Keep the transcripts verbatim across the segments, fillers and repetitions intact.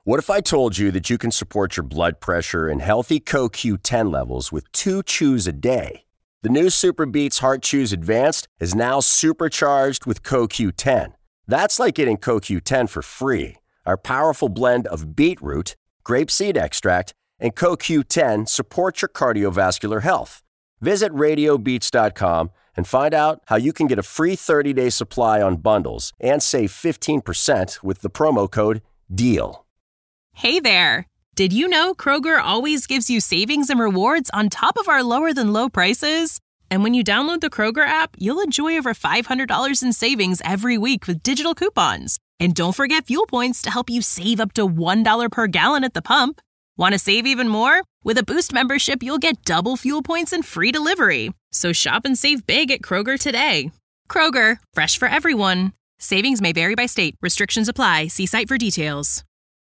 What if I told you that you can support your blood pressure and healthy C O Q ten levels with two chews a day? The new Super Beats Heart Chews Advanced is now supercharged with C O Q ten. That's like getting C O Q ten for free. Our powerful blend of beetroot, grapeseed extract, and C O Q ten supports your cardiovascular health. Visit radio beats dot com and find out how you can get a free thirty-day supply on bundles and save fifteen percent with the promo code DEAL. Hey there! Did you know Kroger always gives you savings and rewards on top of our lower-than-low prices? And when you download the Kroger app, you'll enjoy over five hundred dollars in savings every week with digital coupons. And don't forget fuel points to help you save up to one dollar per gallon at the pump. Want to save even more? With a Boost membership, you'll get double fuel points and free delivery. So shop and save big at Kroger today. Kroger, fresh for everyone. Savings may vary by state. Restrictions apply. See site for details.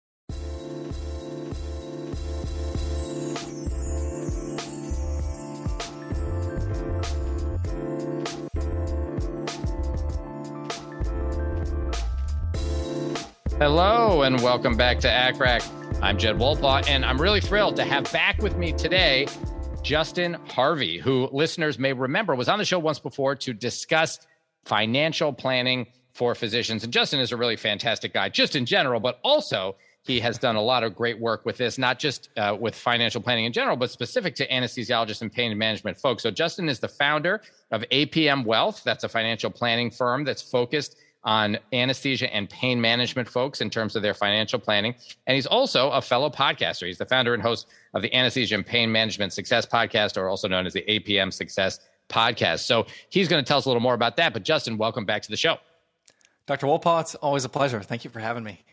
Hello and welcome back to A C R A C. I'm Jed Wolpaw, and I'm really thrilled to have back with me today Justin Harvey, who listeners may remember was on the show once before to discuss financial planning for physicians. And Justin is a really fantastic guy, just in general, but also he has done a lot of great work with this, not just uh, with financial planning in general, but specific to anesthesiologists and pain management folks. So Justin is the founder of A P M Wealth. That's a financial planning firm that's focused on anesthesia and pain management folks in terms of their financial planning. And he's also a fellow podcaster. He's the founder and host of the Anesthesia and Pain Management Success Podcast, or also known as the A P M Success Podcast. So he's going to tell us a little more about that. But Justin, welcome back to the show. Doctor Wolpaw, it's always a pleasure. Thank you for having me.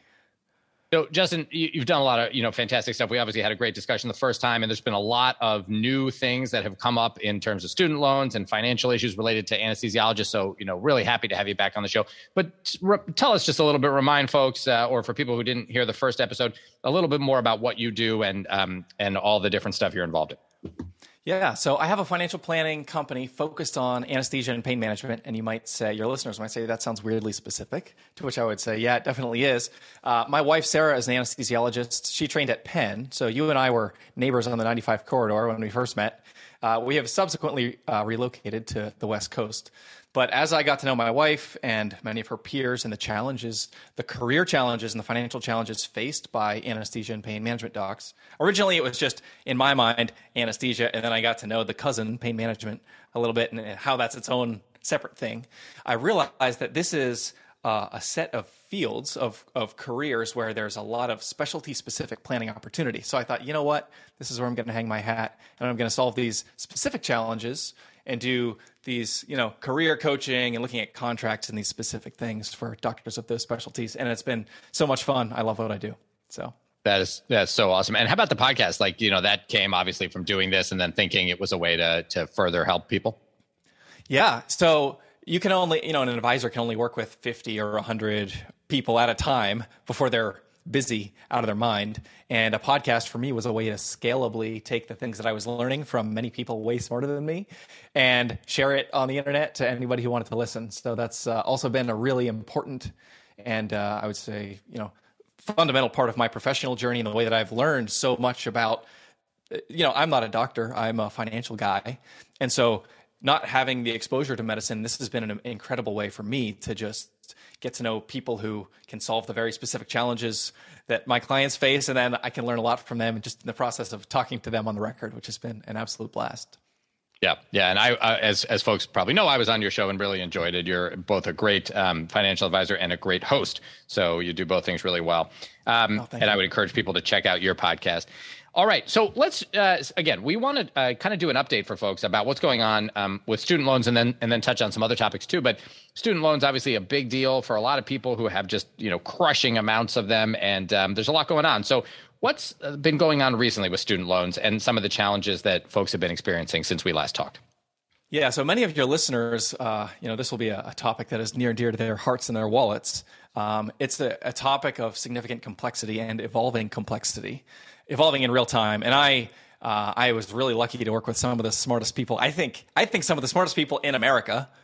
So, Justin, you've done a lot of, you know, fantastic stuff. We obviously had a great discussion the first time, and there's been a lot of new things that have come up in terms of student loans and financial issues related to anesthesiologists. So, you know, really happy to have you back on the show. But re- tell us just a little bit, remind folks, uh, or for people who didn't hear the first episode, a little bit more about what you do and um, and all the different stuff you're involved in. Yeah, so I have a financial planning company focused on anesthesia and pain management, and you might say, your listeners might say, that sounds weirdly specific, to which I would say, yeah, it definitely is. Uh, my wife, Sarah, is an anesthesiologist. She trained at Penn, so you and I were neighbors on the ninety-five corridor when we first met. Uh, we have subsequently uh, relocated to the West Coast. But as I got to know my wife and many of her peers and the challenges, the career challenges and the financial challenges faced by anesthesia and pain management docs, originally it was just, in my mind, anesthesia, and then I got to know the cousin, pain management, a little bit and how that's its own separate thing. I realized that this is uh, a set of fields of, of careers where there's a lot of specialty-specific planning opportunity. So I thought, you know what, this is where I'm going to hang my hat, and I'm going to solve these specific challenges and do these, you know, career coaching and looking at contracts and these specific things for doctors of those specialties. And it's been so much fun. I love what I do. So that is, that's so awesome. And how about the podcast? Like, you know, that came obviously from doing this and then thinking it was a way to, to further help people. Yeah. So you can only, you know, an advisor can only work with fifty or a hundred people at a time before they're busy out of their mind. And a podcast for me was a way to scalably take the things that I was learning from many people way smarter than me and share it on the internet to anybody who wanted to listen. So that's uh, also been a really important and uh, I would say, you know, fundamental part of my professional journey and the way that I've learned so much about, you know, I'm not a doctor, I'm a financial guy. And so not having the exposure to medicine, this has been an incredible way for me to just get to know people who can solve the very specific challenges that my clients face. And then I can learn a lot from them just in the process of talking to them on the record, which has been an absolute blast. Yeah. Yeah. And I, uh, as, as folks probably know, I was on your show and really enjoyed it. You're both a great um, financial advisor and a great host. So you do both things really well. Um, oh, and you. I would encourage people to check out your podcast. All right. So let's, uh, again, we want to uh, kind of do an update for folks about what's going on um, with student loans and then and then touch on some other topics too. But student loans, obviously a big deal for a lot of people who have just, you know, crushing amounts of them. And um, there's a lot going on. So what's been going on recently with student loans and some of the challenges that folks have been experiencing since we last talked? Yeah. So many of your listeners, uh, you know, this will be a, a topic that is near and dear to their hearts and their wallets. Um, it's a, a topic of significant complexity and evolving complexity. Evolving in real time. And I uh, I was really lucky to work with some of the smartest people. I think I think some of the smartest people in America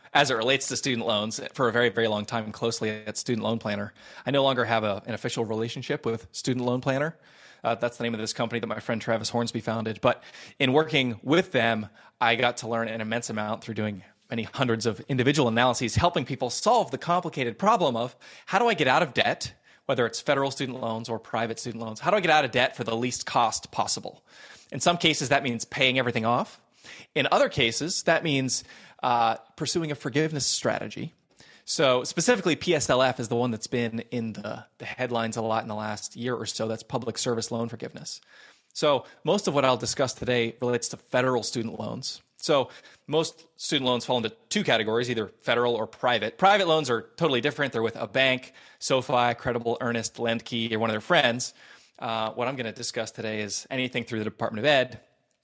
as it relates to student loans for a very, very long time closely at Student Loan Planner. I no longer have a, an official relationship with Student Loan Planner. Uh, that's the name of this company that my friend Travis Hornsby founded. But in working with them, I got to learn an immense amount through doing many hundreds of individual analyses, helping people solve the complicated problem of how do I get out of debt, whether it's federal student loans or private student loans? How do I get out of debt for the least cost possible? In some cases, that means paying everything off. In other cases, that means uh, pursuing a forgiveness strategy. So specifically, P S L F is the one that's been in the, the headlines a lot in the last year or so. That's public service loan forgiveness. So most of what I'll discuss today relates to federal student loans. So most student loans fall into two categories, either federal or private. Private loans are totally different. They're with a bank, SoFi, Credible, Earnest, LendKey, or one of their friends. Uh, what I'm going to discuss today is anything through the Department of Ed,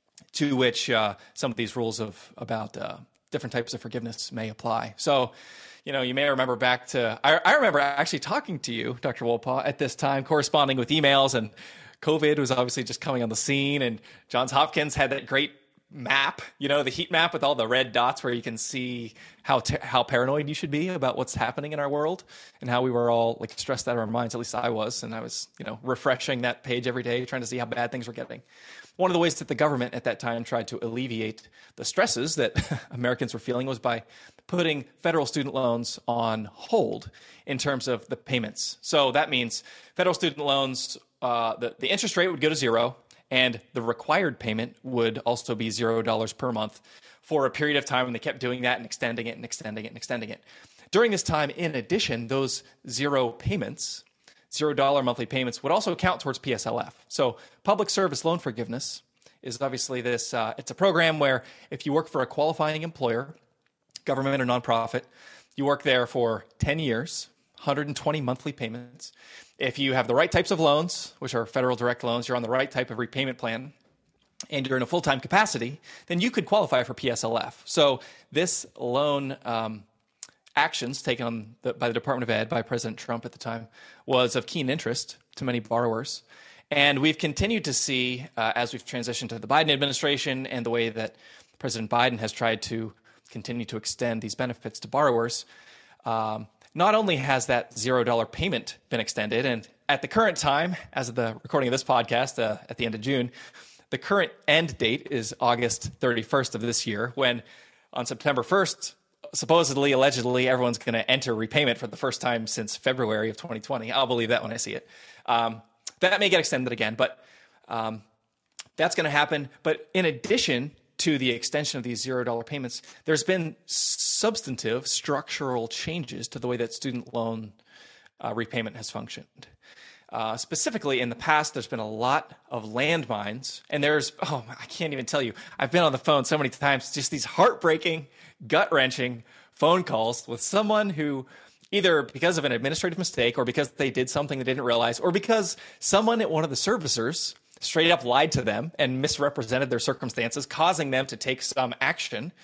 to which uh, some of these rules of about uh, different types of forgiveness may apply. So, you know, you may remember back to, I, I remember actually talking to you, Doctor Wolpaw, at this time, corresponding with emails, and COVID was obviously just coming on the scene, and Johns Hopkins had that great map, you know, the heat map with all the red dots where you can see how te- how paranoid you should be about what's happening in our world, and how we were all like stressed out of our minds. At least I was, and I was, you know, refreshing that page every day, trying to see how bad things were getting. One of the ways that the government at that time tried to alleviate the stresses that Americans were feeling was by putting federal student loans on hold in terms of the payments. So that means federal student loans, uh, the, the interest rate would go to zero, and the required payment would also be zero dollars per month for a period of time. And they kept doing that and extending it and extending it and extending it. During this time, in addition, those zero payments, zero dollar monthly payments, would also count towards P S L F. So public service loan forgiveness is obviously this, uh, it's a program where if you work for a qualifying employer, government or nonprofit, you work there for ten years, one hundred twenty monthly payments. If you have the right types of loans, which are federal direct loans, you're on the right type of repayment plan, and you're in a full-time capacity, then you could qualify for P S L F. So this loan um, actions taken on the, by the Department of Ed, by President Trump at the time, was of keen interest to many borrowers. And we've continued to see, uh, as we've transitioned to the Biden administration and the way that President Biden has tried to continue to extend these benefits to borrowers, um, not only has that zero dollar payment been extended, and at the current time, as of the recording of this podcast uh, at the end of June, the current end date is August thirty-first of this year, when on September first, supposedly, allegedly, everyone's going to enter repayment for the first time since February of twenty twenty. I'll believe that when I see it. Um, that may get extended again, but um, that's going to happen. But in addition to the extension of these zero dollar payments, there's been substantive structural changes to the way that student loan uh, repayment has functioned. Uh, specifically, in the past, there's been a lot of landmines, and there's, oh, I can't even tell you. I've been on the phone so many times, just these heartbreaking, gut-wrenching phone calls with someone who, either because of an administrative mistake or because they did something they didn't realize, or because someone at one of the servicers straight up lied to them and misrepresented their circumstances, causing them to take some action.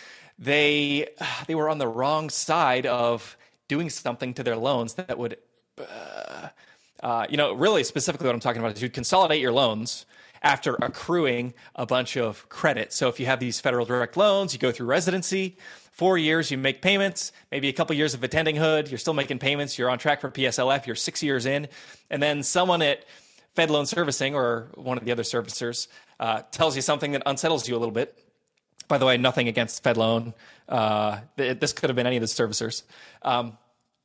They they were on the wrong side of doing something to their loans that would, uh, uh, you know, really specifically what I'm talking about is you'd consolidate your loans after accruing a bunch of credit. So if you have these federal direct loans, you go through residency, four years, you make payments, maybe a couple years of attending hood, you're still making payments, you're on track for P S L F, you're six years in, and then someone at Fed Loan Servicing or one of the other servicers uh, tells you something that unsettles you a little bit. By the way, nothing against Fed Loan. Uh, this could have been any of the servicers. Um,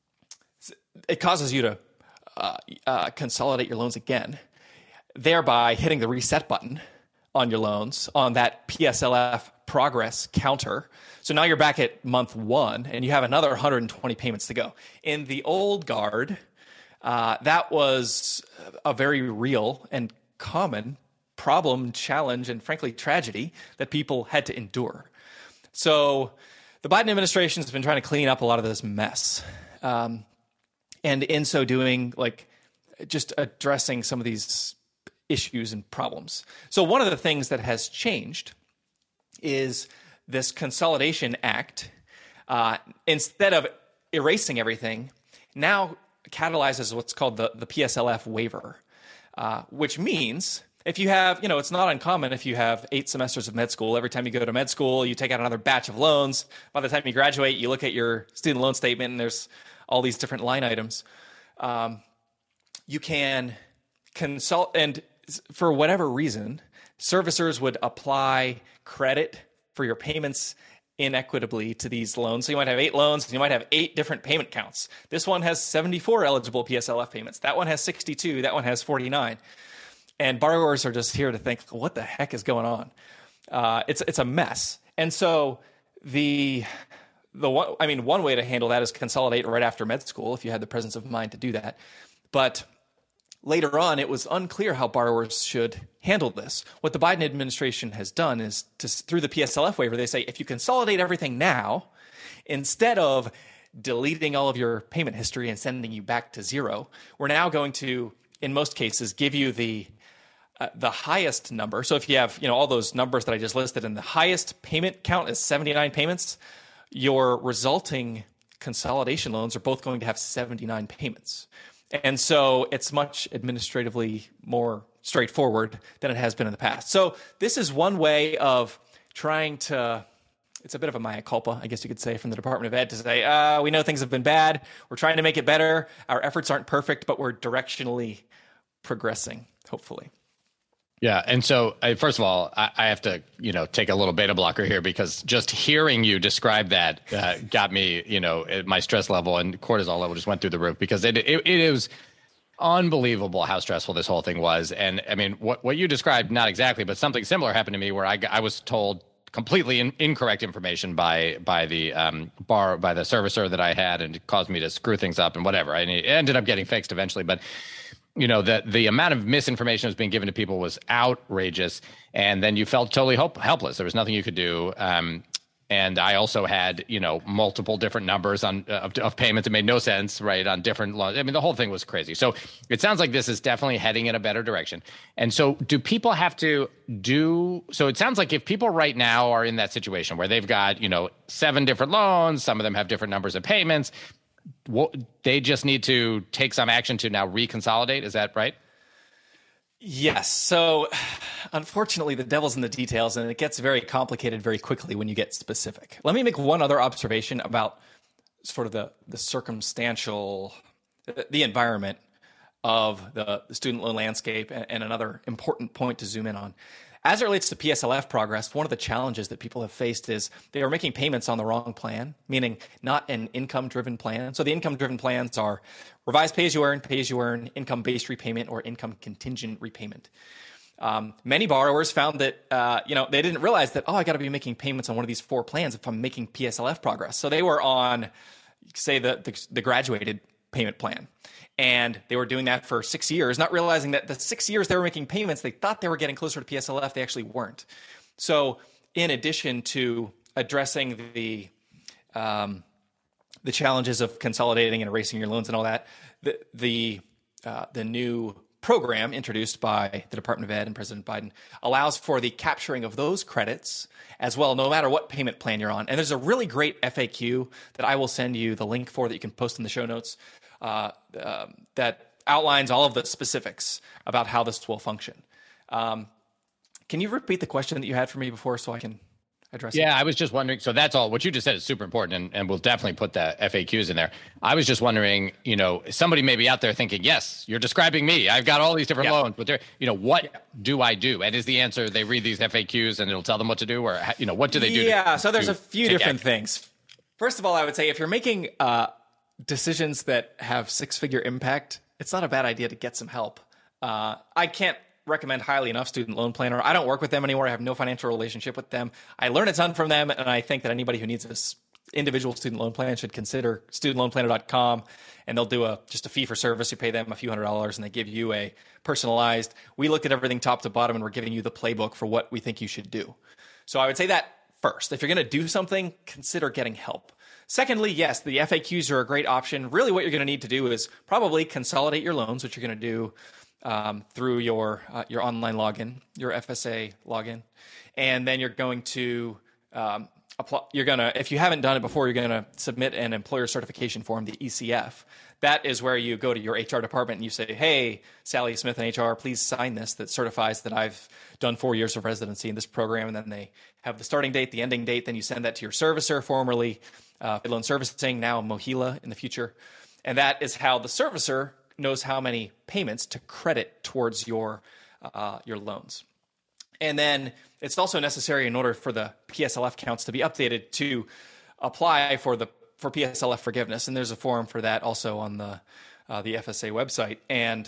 it causes you to uh, uh, consolidate your loans again, thereby hitting the reset button on your loans on that P S L F progress counter. So now you're back at month one and you have another one hundred twenty payments to go. In the old guard, Uh, that was a very real and common problem, challenge, and frankly, tragedy that people had to endure. So the Biden administration has been trying to clean up a lot of this mess. Um, and in so doing, like just addressing some of these issues and problems. So one of the things that has changed is this Consolidation Act. Uh, instead of erasing everything, now catalyzes what's called the, the P S L F waiver, uh, which means If you have, you know, it's not uncommon if you have eight semesters of med school. Every time you go to med school, you take out another batch of loans. By the time you graduate, you look at your student loan statement and there's all these different line items. Um, you can consult, and for whatever reason, servicers would apply credit for your payments inequitably to these loans. So you might have eight loans and you might have eight different payment counts. This one has seventy-four eligible P S L F payments. That one has sixty-two. That one has forty-nine. And borrowers are just here to think, what the heck is going on? Uh, it's it's a mess. And so the the one, I mean, one way to handle that is consolidate right after med school if you had the presence of mind to do that. But later on, it was unclear how borrowers should handle this. What the Biden administration has done is, to, through the P S L F waiver, they say if you consolidate everything now, instead of deleting all of your payment history and sending you back to zero, we're now going to, in most cases, give you the uh, the highest number. So if you have, you know, all those numbers that I just listed, and the highest payment count is seventy-nine payments, your resulting consolidation loans are both going to have seventy-nine payments. And so it's much administratively more straightforward than it has been in the past. So this is one way of trying to, it's a bit of a mea culpa, I guess you could say, from the Department of Ed to say, uh, we know things have been bad. We're trying to make it better. Our efforts aren't perfect, but we're directionally progressing, hopefully. Yeah. And so, uh, first of all, I, I have to, you know, take a little beta blocker here, because just hearing you describe that uh, got me, you know, my stress level and cortisol level just went through the roof, because it, it, it was unbelievable how stressful this whole thing was. And I mean, what, what you described, not exactly, but something similar happened to me, where I, I was told completely in, incorrect information by by the um, bar, by the servicer that I had, and it caused me to screw things up and whatever. And it ended up getting fixed eventually. But you know, the the amount of misinformation that was being given to people was outrageous. And then you felt totally hope, helpless. There was nothing you could do. Um, and I also had, you know, multiple different numbers on uh, of, of payments. It made no sense, right, on different loans. I mean, the whole thing was crazy. So it sounds like this is definitely heading in a better direction. And so do people have to do – so it sounds like if people right now are in that situation where they've got, you know, seven different loans, some of them have different numbers of payments – what, they just need to take some action to now reconsolidate. Is that right? Yes. So unfortunately, the devil's in the details, and it gets very complicated very quickly when you get specific. Let me make one other observation about sort of the, the circumstantial, the environment of the, the student loan landscape, and, and another important point to zoom in on. As it relates to P S L F progress, one of the challenges that people have faced is they are making payments on the wrong plan, meaning not an income-driven plan. So the income-driven plans are revised pay-as-you-earn, pay-as-you-earn, income-based repayment, or income-contingent repayment. Um, many borrowers found that, uh, you know, they didn't realize that, oh, I got to be making payments on one of these four plans if I'm making P S L F progress. So they were on, say, the, the, the graduated payment plan. And they were doing that for six years, not realizing that the six years they were making payments, they thought they were getting closer to P S L F. They actually weren't. So in addition to addressing the um, the challenges of consolidating and erasing your loans and all that, the the, uh, the new program introduced by the Department of Ed and President Biden allows for the capturing of those credits as well, no matter what payment plan you're on. And there's a really great F A Q that I will send you the link for that you can post in the show notes uh, uh, that outlines all of the specifics about how this will function. Um, can you repeat the question that you had for me before so I can address yeah, it? I was just wondering. So that's all. What you just said is super important, and, and we'll definitely put the F A Qs in there. I was just wondering, you know, somebody may be out there thinking, yes, you're describing me. I've got all these different yeah. loans, but they're, you know, what yeah. do I do? And is the answer they read these F A Qs and it'll tell them what to do, or, you know, what do they do? Yeah, to, so there's to a few different action? things. First of all, I would say if you're making uh, decisions that have six-figure impact, it's not a bad idea to get some help. Uh, I can't recommend highly enough Student Loan Planner. I don't work with them anymore. I have no financial relationship with them. I learn a ton from them, and I think that anybody who needs this individual student loan plan should consider student loan planner dot com, and they'll do a just a fee for service. You pay them a few hundred dollars, and they give you a personalized. We looked at everything top to bottom, and we're giving you the playbook for what we think you should do. So I would say that first. If you're going to do something, consider getting help. Secondly, yes, the F A Qs are a great option. Really what you're going to need to do is probably consolidate your loans, which you're going to do um, through your uh, your online login, your F S A login. And then you're going to um, apply, you're going to, if you haven't done it before, you're going to submit an employer certification form, the E C F. That is where you go to your H R department and you say, hey, Sally Smith in H R, please sign this that certifies that I've done four years of residency in this program. And then they have the starting date, the ending date. Then you send that to your servicer, formerly uh, Loan Servicing, now Mohila in the future. And that is how the servicer knows how many payments to credit towards your uh, your loans. And then it's also necessary in order for the P S L F counts to be updated to apply for the for P S L F forgiveness. And there's a form for that also on the uh, the F S A website. And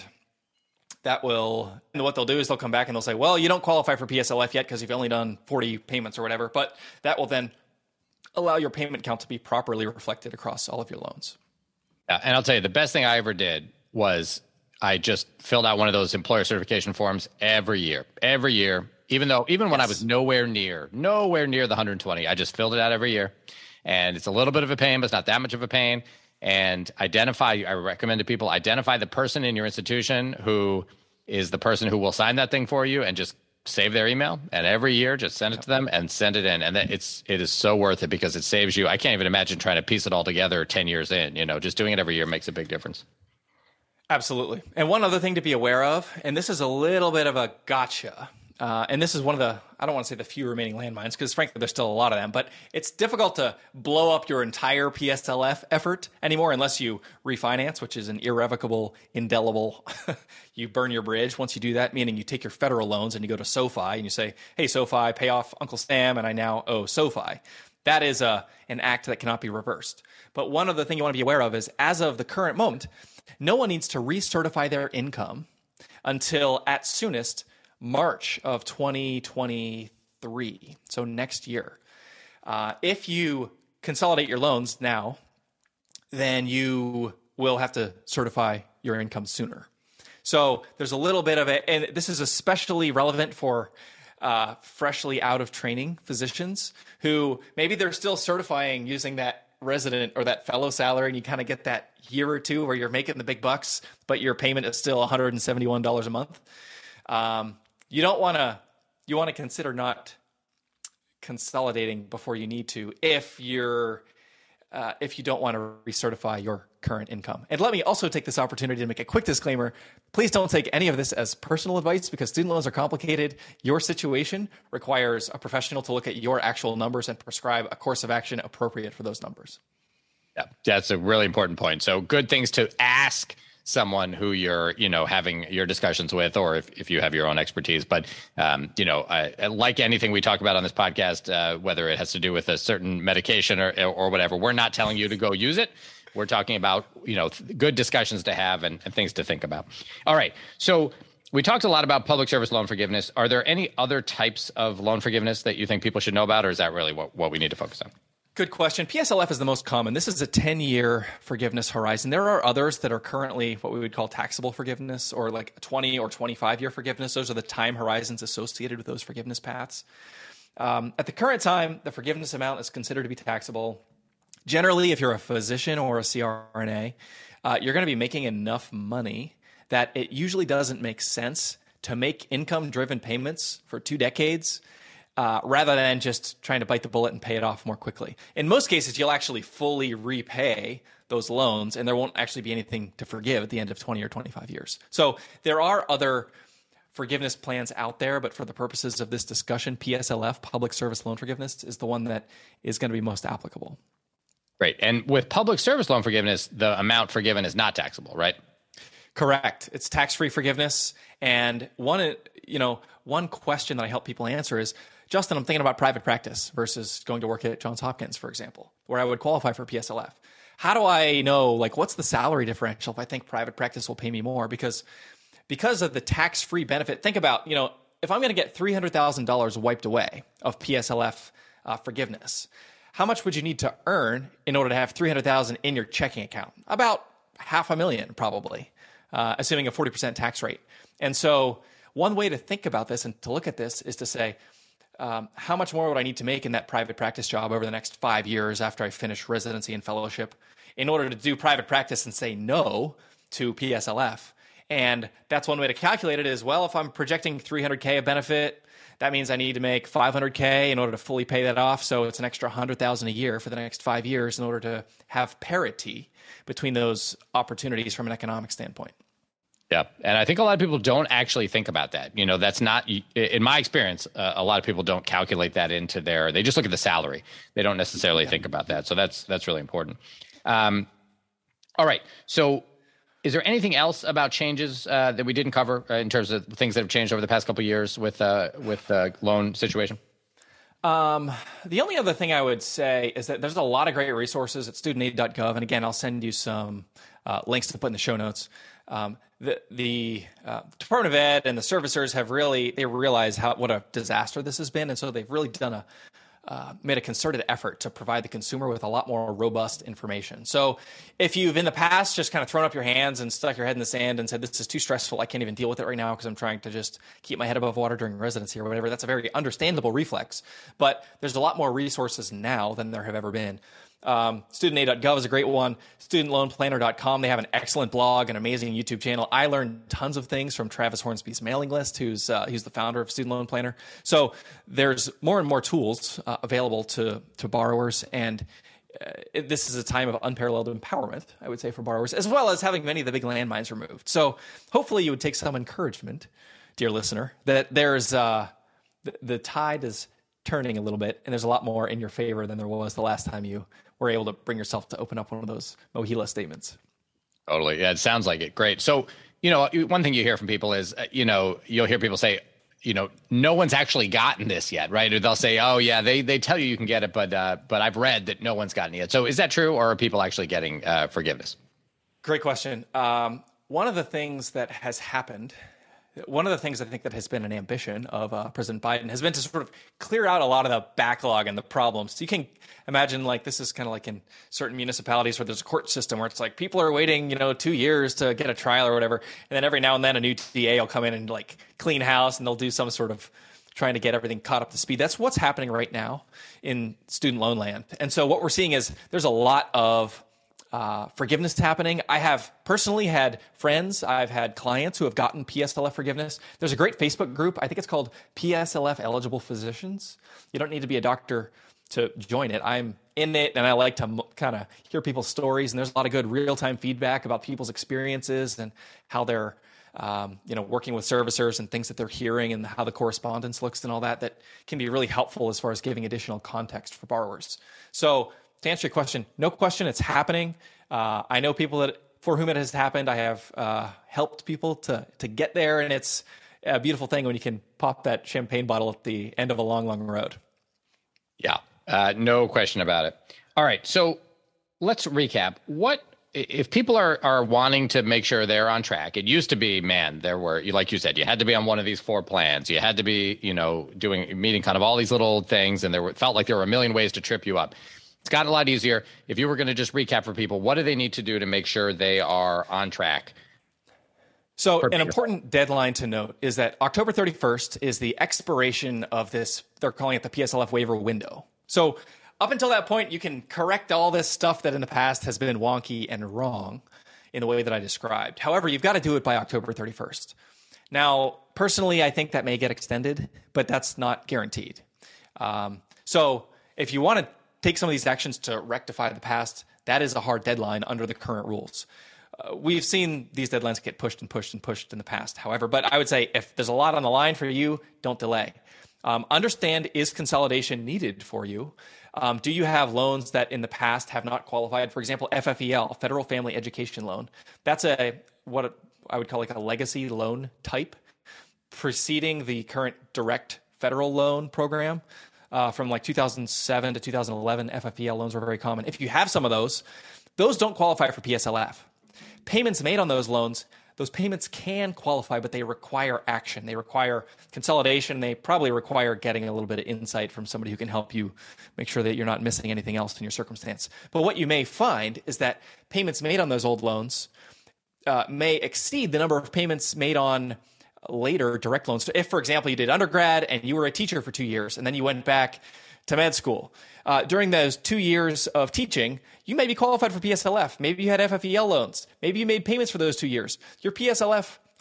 that will, and what they'll do is they'll come back and they'll say, well, you don't qualify for P S L F yet because you've only done forty payments or whatever. But that will then allow your payment count to be properly reflected across all of your loans. Yeah, and I'll tell you, the best thing I ever did was I just filled out one of those employer certification forms every year, every year, even though, even when yes. I was nowhere near, nowhere near the one hundred twenty, I just filled it out every year. And it's a little bit of a pain, but it's not that much of a pain. And identify, I recommend to people, identify the person in your institution who is the person who will sign that thing for you, and just save their email. And every year, just send it to them and send it in. And then it's, it is so worth it because it saves you. I can't even imagine trying to piece it all together ten years in, you know, just doing it every year makes a big difference. Absolutely. And one other thing to be aware of, and this is a little bit of a gotcha, uh, and this is one of the, I don't want to say the few remaining landmines, because frankly, there's still a lot of them, but it's difficult to blow up your entire P S L F effort anymore unless you refinance, which is an irrevocable, indelible, you burn your bridge once you do that, meaning you take your federal loans and you go to SoFi and you say, hey, SoFi, pay off Uncle Sam, and I now owe SoFi. That is a, an act that cannot be reversed. But one other thing you want to be aware of is, as of the current moment, no one needs to recertify their income until at soonest March of twenty twenty-three, so next year. Uh, if you consolidate your loans now, then you will have to certify your income sooner. So there's a little bit of it, and this is especially relevant for uh, freshly out of training physicians who maybe they're still certifying using that resident or that fellow salary, and you kind of get that year or two where you're making the big bucks, but your payment is still one hundred seventy-one dollars a month. Um, you don't want to, you want to consider not consolidating before you need to if you're, uh, if you don't want to recertify your current income. And let me also take this opportunity to make a quick disclaimer. Please don't take any of this as personal advice because student loans are complicated. Your situation requires a professional to look at your actual numbers and prescribe a course of action appropriate for those numbers. Yeah, that's a really important point. So good things to ask someone who you're, you know, having your discussions with, or if, if you have your own expertise. But, um, you know, uh, like anything we talk about on this podcast, uh, whether it has to do with a certain medication or, or whatever, we're not telling you to go use it. We're talking about, you know, th- good discussions to have and, and things to think about. All right. So we talked a lot about public service loan forgiveness. Are there any other types of loan forgiveness that you think people should know about, or is that really what, what we need to focus on? Good question. P S L F is the most common. This is a ten-year forgiveness horizon. There are others that are currently what we would call taxable forgiveness, or like a twenty or twenty-five-year forgiveness. Those are the time horizons associated with those forgiveness paths. Um, at the current time, the forgiveness amount is considered to be taxable. Generally, if you're a physician or a C R N A, uh, you're going to be making enough money that it usually doesn't make sense to make income-driven payments for two decades Uh, rather than just trying to bite the bullet and pay it off more quickly. In most cases, you'll actually fully repay those loans, and there won't actually be anything to forgive at the end of twenty or twenty-five years. So there are other forgiveness plans out there, but for the purposes of this discussion, P S L F, Public Service Loan Forgiveness, is the one that is going to be most applicable. Great. And with public service loan forgiveness, the amount forgiven is not taxable, right? Correct. It's tax-free forgiveness. And one, you know, one question that I help people answer is, Justin, I'm thinking about private practice versus going to work at Johns Hopkins, for example, where I would qualify for P S L F. How do I know, like, what's the salary differential if I think private practice will pay me more? Because because of the tax-free benefit, think about, you know, if I'm going to get three hundred thousand dollars wiped away of P S L F uh, forgiveness, how much would you need to earn in order to have three hundred thousand dollars in your checking account? About half a million, probably, uh, assuming a forty percent tax rate. And so one way to think about this and to look at this is to say, Um, how much more would I need to make in that private practice job over the next five years after I finish residency and fellowship in order to do private practice and say no to P S L F? And that's one way to calculate it is, well, if I'm projecting three hundred K of benefit, that means I need to make five hundred K in order to fully pay that off. So it's an extra one hundred thousand dollars a year for the next five years in order to have parity between those opportunities from an economic standpoint. Yeah. And I think a lot of people don't actually think about that. You know, that's not, in my experience, uh, a lot of people don't calculate that into their, they just look at the salary. They don't necessarily yeah. think about that. So that's, that's really important. Um, all right. So is there anything else about changes uh, that we didn't cover uh, in terms of things that have changed over the past couple of years with, uh, with uh, loan situation? Um, the only other thing I would say is that there's a lot of great resources at student aid dot gov. And again, I'll send you some uh, links to put in the show notes. Um, the the uh, Department of Ed and the servicers have really, they realize how what a disaster this has been. And so they've really done a, uh, made a concerted effort to provide the consumer with a lot more robust information. So if you've in the past just kind of thrown up your hands and stuck your head in the sand and said, this is too stressful, I can't even deal with it right now because I'm trying to just keep my head above water during residency or whatever, that's a very understandable reflex. But there's a lot more resources now than there have ever been. Um, student aid dot gov is a great one. student loan planner dot com. They have an excellent blog, an amazing YouTube channel. I learned tons of things from Travis Hornsby's mailing list, who's uh, who's the founder of Student Loan Planner. So there's more and more tools uh, available to to borrowers, and uh, it, this is a time of unparalleled empowerment, I would say, for borrowers, as well as having many of the big landmines removed. So hopefully you would take some encouragement, dear listener, that there's uh, the, the tide is turning a little bit, and there's a lot more in your favor than there was the last time you were able to bring yourself to open up one of those Mohila statements. Totally. Yeah, it sounds like it. Great. So, you know, one thing you hear from people is, uh, you know, you'll hear people say, you know, no one's actually gotten this yet, right? Or they'll say, oh, yeah, they they tell you you can get it, but uh, but I've read that no one's gotten it yet. So is that true, or are people actually getting uh, forgiveness? Great question. Um, one of the things that has happened One of the things I think that has been an ambition of uh, President Biden has been to sort of clear out a lot of the backlog and the problems. So you can imagine, like, this is kind of like in certain municipalities where there's a court system where it's like people are waiting, you know, two years to get a trial or whatever. And then every now and then a new D A will come in and like clean house, and they'll do some sort of trying to get everything caught up to speed. That's what's happening right now in student loan land. And so what we're seeing is there's a lot of Uh, forgiveness happening. I have personally had friends, I've had clients who have gotten P S L F forgiveness. There's a great Facebook group. I think it's called P S L F Eligible Physicians. You don't need to be a doctor to join it. I'm in it, and I like to m- kind of hear people's stories. And there's a lot of good real-time feedback about people's experiences and how they're, um, you know, working with servicers and things that they're hearing and how the correspondence looks and all that. That can be really helpful as far as giving additional context for borrowers. So, to answer your question, no question, it's happening. Uh, I know people that for whom it has happened. I have uh, helped people to to get there, and it's a beautiful thing when you can pop that champagne bottle at the end of a long, long road. Yeah, uh, no question about it. All right, so let's recap. What if people are are wanting to make sure they're on track? It used to be, man, there were, like you said, you had to be on one of these four plans. You had to be, you know, doing meeting kind of all these little things, and there were, felt like there were a million ways to trip you up. It's gotten a lot easier. If you were going to just recap for people, what do they need to do to make sure they are on track? So an important deadline to note is that October thirty-first is the expiration of this, they're calling it the P S L F waiver window. So up until that point, you can correct all this stuff that in the past has been wonky and wrong in the way that I described. However, you've got to do it by October thirty-first. Now, personally, I think that may get extended, but that's not guaranteed. Um, so if you want to take some of these actions to rectify the past, that is a hard deadline under the current rules. Uh, we've seen these deadlines get pushed and pushed and pushed in the past, however, but I would say if there's a lot on the line for you, don't delay. Um, understand, is consolidation needed for you? Um, do you have loans that in the past have not qualified? For example, F F E L, Federal Family Education Loan. That's a what I would call like a legacy loan type preceding the current direct federal loan program. Uh, from like two thousand seven to two thousand eleven, F F E L loans were very common. If you have some of those, those don't qualify for P S L F. Payments made on those loans, those payments can qualify, but they require action. They require consolidation. They probably require getting a little bit of insight from somebody who can help you make sure that you're not missing anything else in your circumstance. But what you may find is that payments made on those old loans uh, may exceed the number of payments made on later direct loans. So if, for example, you did undergrad and you were a teacher for two years and then you went back to med school, uh, during those two years of teaching, you may be qualified for P S L F. Maybe you had F F E L loans. Maybe you made payments for those two years. Your P S L F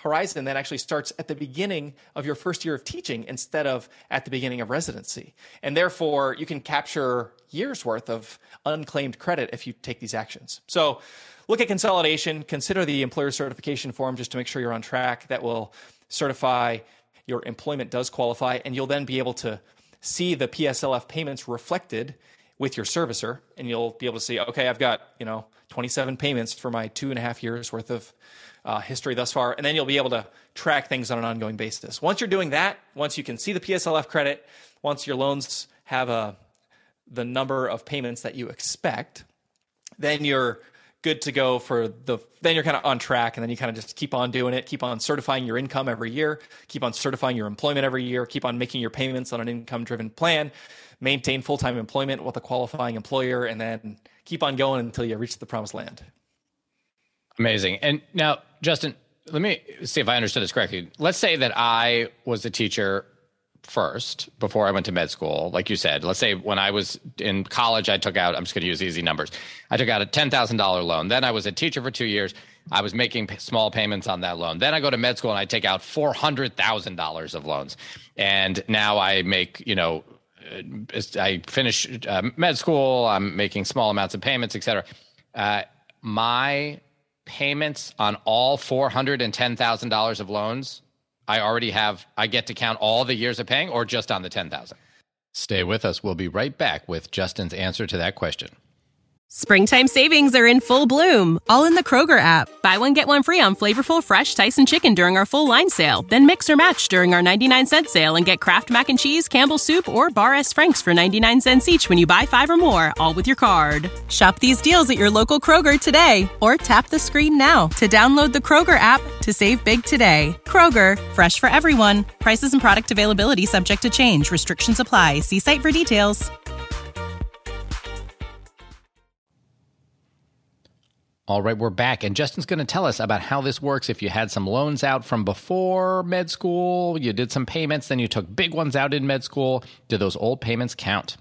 horizon that actually starts at the beginning of your first year of teaching instead of at the beginning of residency. And therefore, you can capture years worth of unclaimed credit if you take these actions. So look at consolidation. Consider the employer certification form just to make sure you're on track. That will certify your employment does qualify, and you'll then be able to see the P S L F payments reflected with your servicer, and you'll be able to see, okay, I've got, you know, twenty-seven payments for my two and a half years worth of uh, history thus far, and then you'll be able to track things on an ongoing basis. Once you're doing that, once you can see the P S L F credit, once your loans have a the number of payments that you expect, then you're good to go for the, then you're kind of on track, and then you kind of just keep on doing it, keep on certifying your income every year, keep on certifying your employment every year, keep on making your payments on an income-driven plan, maintain full-time employment with a qualifying employer, and then keep on going until you reach the promised land. Amazing. And now, Justin, let me see if I understood this correctly. Let's say that I was a teacher first before I went to med school. Like you said, let's say when I was in college, I took out, I'm just going to use easy numbers. I took out a ten thousand dollars loan. Then I was a teacher for two years. I was making p- small payments on that loan. Then I go to med school and I take out four hundred thousand dollars of loans. And now I make, you know, I finish uh, med school. I'm making small amounts of payments, et cetera. Uh, my payments on all four hundred ten thousand dollars of loans, I already have, I get to count all the years of paying, or just on the ten thousand? Stay with us. We'll be right back with Justin's answer to that question. Springtime savings are in full bloom, all in the Kroger app. Buy one, get one free on flavorful, fresh Tyson chicken during our full line sale. Then mix or match during our ninety-nine cent sale and get Kraft Mac and Cheese, Campbell's Soup, or Bar S. Frank's for ninety-nine cents each when you buy five or more, all with your card. Shop these deals at your local Kroger today, or tap the screen now to download the Kroger app to save big today. Kroger, fresh for everyone. Prices and product availability subject to change. Restrictions apply. See site for details. All right, we're back, and Justin's going to tell us about how this works. If you had some loans out from before med school, you did some payments, then you took big ones out in med school, do those old payments count?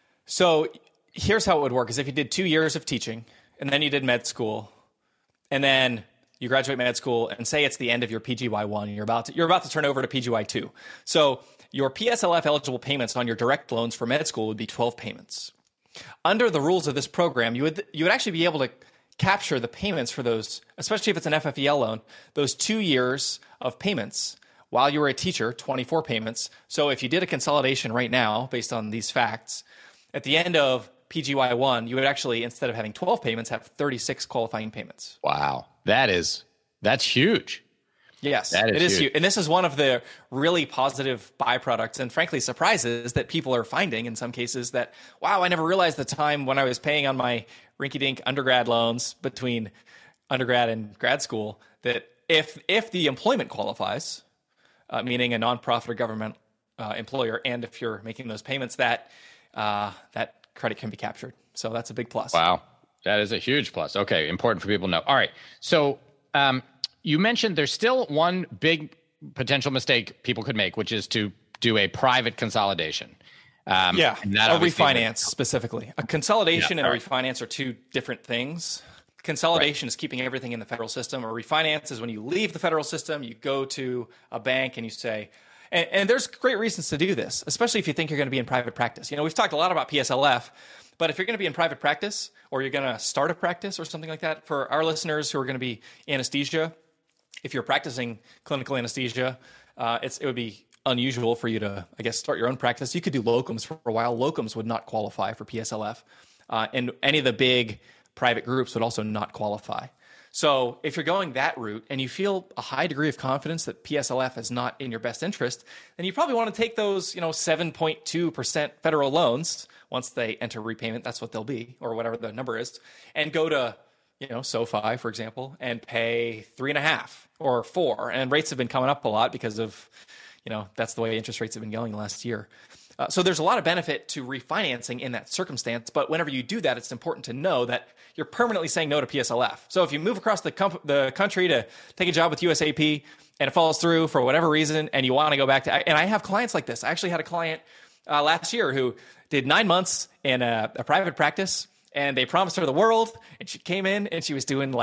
So here's how it would work: is if you did two years of teaching, and then you did med school, and then you graduate med school, and say it's the end of your P G Y one, and you're about to, you're about to turn over to P G Y two. So your P S L F eligible payments on your direct loans for med school would be twelve payments. Under the rules of this program, you would you would actually be able to capture the payments for those, especially if it's an F F E L loan, those two years of payments while you were a teacher, twenty-four payments. So if you did a consolidation right now, based on these facts, at the end of P G Y one, you would actually, instead of having twelve payments, have thirty-six qualifying payments. Wow. That is, that's huge. Yes, that is it is huge. huge. And this is one of the really positive byproducts and frankly surprises that people are finding in some cases that, wow, I never realized the time when I was paying on my rinky-dink undergrad loans between undergrad and grad school that if if the employment qualifies, uh, meaning a nonprofit or government uh, employer, and if you're making those payments, that uh, that credit can be captured. So that's a big plus. Wow. That is a huge plus. Okay, important for people to know. All right. So um, you mentioned there's still one big potential mistake people could make, which is to do a private consolidation. Um, yeah, and that a obviously refinance is- specifically. A consolidation Yeah, and a right. refinance are two different things. Consolidation is keeping everything in the federal system. A refinance is when you leave the federal system, you go to a bank and you say, and, and there's great reasons to do this, especially if you think you're going to be in private practice. You know, we've talked a lot about P S L F, but if you're going to be in private practice or you're going to start a practice or something like that, for our listeners who are going to be anesthesia, if you're practicing clinical anesthesia, uh, it's, it would be unusual for you to, I guess, start your own practice. You could do locums for a while. Locums would not qualify for P S L F. Uh, and any of the big private groups would also not qualify. So if you're going that route and you feel a high degree of confidence that P S L F is not in your best interest, then you probably want to take those, you know, seven point two percent federal loans once they enter repayment. That's what they'll be, or whatever the number is, and go to, you know, SoFi, for example, and pay three and a half or four. And rates have been coming up a lot because of, you know, that's the way interest rates have been going the last year. Uh, so there's a lot of benefit to refinancing in that circumstance. But whenever you do that, it's important to know that you're permanently saying no to P S L F. So if you move across the, com- the country to take a job with U S A P and it falls through for whatever reason, and you want to go back to, and I have clients like this. I actually had a client uh, last year who did nine months in a, a private practice, and they promised her the world, and she came in and she was doing like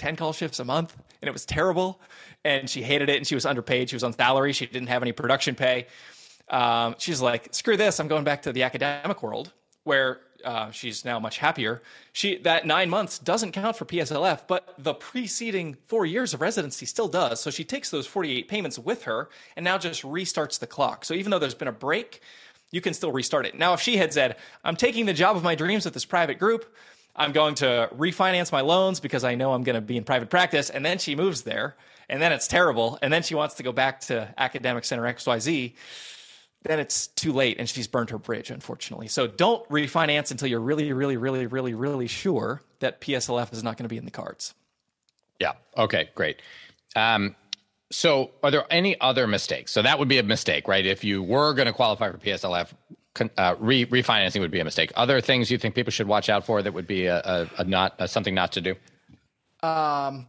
ten call shifts a month, and it was terrible. And she hated it, and she was underpaid. She was on salary. She didn't have any production pay. Um, she's like, screw this. I'm going back to the academic world, where uh, she's now much happier. She That nine months doesn't count for P S L F, but the preceding four years of residency still does. So she takes those forty-eight payments with her and now just restarts the clock. So even though there's been a break, you can still restart it. Now, if she had said, I'm taking the job of my dreams with this private group, I'm going to refinance my loans because I know I'm going to be in private practice, and then she moves there, and then it's terrible, and then she wants to go back to Academic Center X Y Z, then it's too late, and she's burnt her bridge, unfortunately. So don't refinance until you're really, really, really, really, really sure that P S L F is not going to be in the cards. Yeah. Okay, great. Um, so are there any other mistakes? So that would be a mistake, right? If you were going to qualify for P S L F, uh, re- refinancing would be a mistake. Other things you think people should watch out for that would be a, a, a not a something not to do? Um.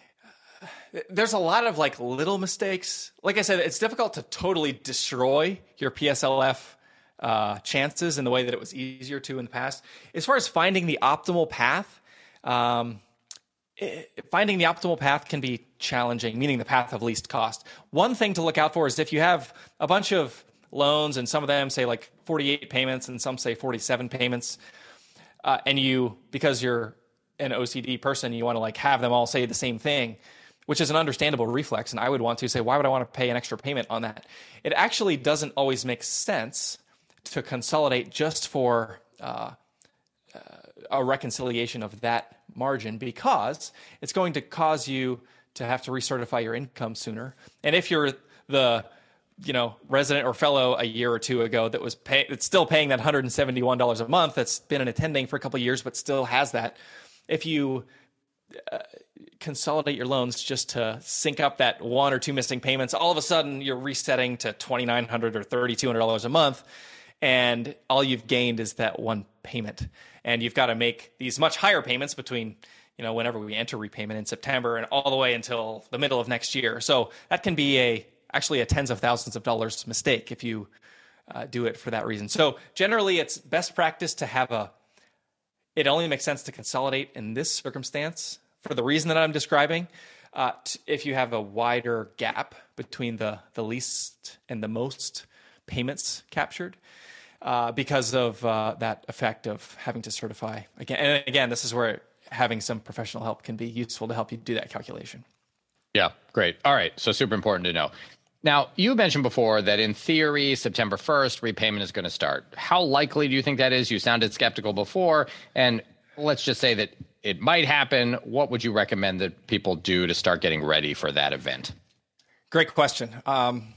There's a lot of like little mistakes. Like I said, it's difficult to totally destroy your P S L F uh, chances in the way that it was easier to in the past. As far as finding the optimal path, um, it, finding the optimal path can be challenging, meaning the path of least cost. One thing to look out for is if you have a bunch of loans and some of them say like forty-eight payments and some say forty-seven payments, uh, and you, because you're an O C D person, you want to like have them all say the same thing, which is an understandable reflex. And I would want to say, why would I want to pay an extra payment on that? It actually doesn't always make sense to consolidate just for uh, uh, a reconciliation of that margin, because it's going to cause you to have to recertify your income sooner. And if you're the you know, resident or fellow a year or two ago that was pay, that's still paying that one hundred seventy-one dollars a month, that's been an attending for a couple of years, but still has that, if you uh, consolidate your loans just to sync up that one or two missing payments, all of a sudden you're resetting to twenty-nine hundred dollars or three thousand two hundred dollars a month, and all you've gained is that one payment. And you've got to make these much higher payments between, you know, whenever we enter repayment in September and all the way until the middle of next year. So that can be a actually a tens of thousands of dollars mistake if you uh, do it for that reason. So generally, it's best practice to have a, it only makes sense to consolidate in this circumstance for the reason that I'm describing. Uh, t- if you have a wider gap between the, the least and the most payments captured, uh, because of uh, that effect of having to certify. Again, and again, this is where having some professional help can be useful to help you do that calculation. Yeah, great. All right. So super important to know. Now, you mentioned before that in theory, September first, repayment is going to start. How likely do you think that is? You sounded skeptical before. And let's just say that it might happen. What would you recommend that people do to start getting ready for that event? Great question. Um,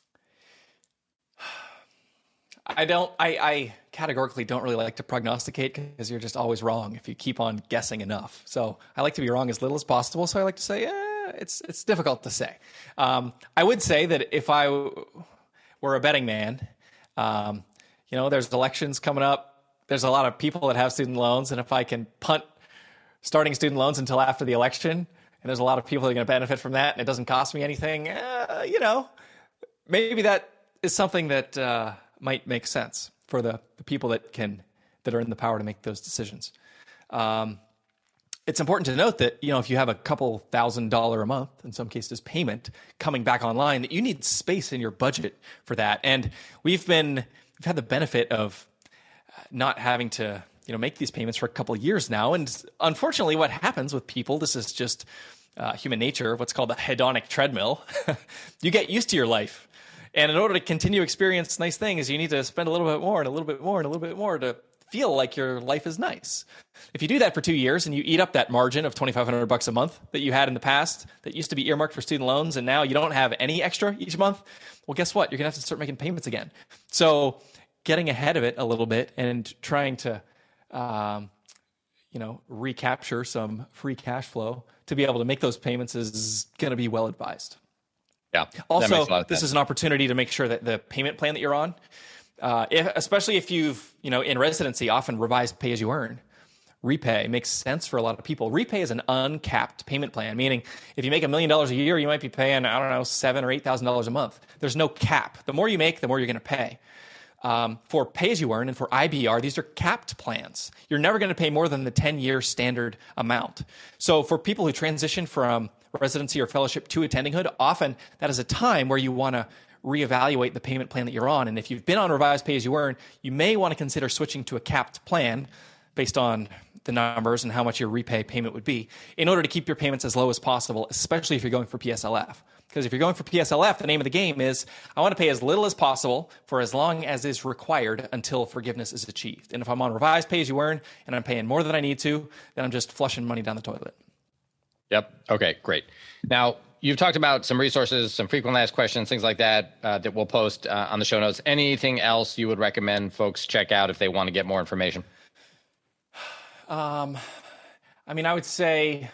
I don't, I, I categorically don't really like to prognosticate because you're just always wrong if you keep on guessing enough. So I like to be wrong as little as possible. So I like to say, eh, it's it's difficult to say. Um, I would say that if I w- were a betting man, um, you know, there's elections coming up. There's a lot of people that have student loans. And if I can punt starting student loans until after the election, and there's a lot of people that are going to benefit from that, and it doesn't cost me anything, uh, you know, maybe that is something that uh, might make sense for the, the people that can that are in the power to make those decisions. Um, it's important to note that, you know, if you have a couple thousand dollar a month, in some cases, payment coming back online, that you need space in your budget for that. And we've been we've had the benefit of not having to, you know, make these payments for a couple of years now. And unfortunately, what happens with people, this is just uh, human nature, what's called a hedonic treadmill. You get used to your life. And in order to continue to experience nice things, you need to spend a little bit more and a little bit more and a little bit more to feel like your life is nice. If you do that for two years and you eat up that margin of twenty-five hundred bucks a month that you had in the past that used to be earmarked for student loans, and now you don't have any extra each month, well, guess what? You're going to have to start making payments again. So getting ahead of it a little bit and trying to, um, you know, recapture some free cash flow to be able to make those payments is going to be well advised. Yeah. Also, this is an opportunity to make sure that the payment plan that you're on, uh, if, especially if you've, you know, in residency, often revised pay as you earn, repay makes sense for a lot of people. Repay is an uncapped payment plan, meaning if you make a million dollars a year, you might be paying, I don't know, seven or eight thousand dollars a month. There's no cap. The more you make, the more you're going to pay. Um, for pay-as-you-earn and for I B R, these are capped plans. You're never going to pay more than the ten-year standard amount. So for people who transition from residency or fellowship to attendinghood, often that is a time where you want to reevaluate the payment plan that you're on. And if you've been on revised pay-as-you-earn, you may want to consider switching to a capped plan based on the numbers and how much your repay payment would be in order to keep your payments as low as possible, especially if you're going for P S L F. Because if you're going for P S L F, the name of the game is I want to pay as little as possible for as long as is required until forgiveness is achieved. And if I'm on revised pay-as-you-earn and I'm paying more than I need to, then I'm just flushing money down the toilet. Yep. Okay, great. Now, you've talked about some resources, some frequently asked questions, things like that, uh, that we'll post uh, on the show notes. Anything else you would recommend folks check out if they want to get more information? Um, I mean, I would say...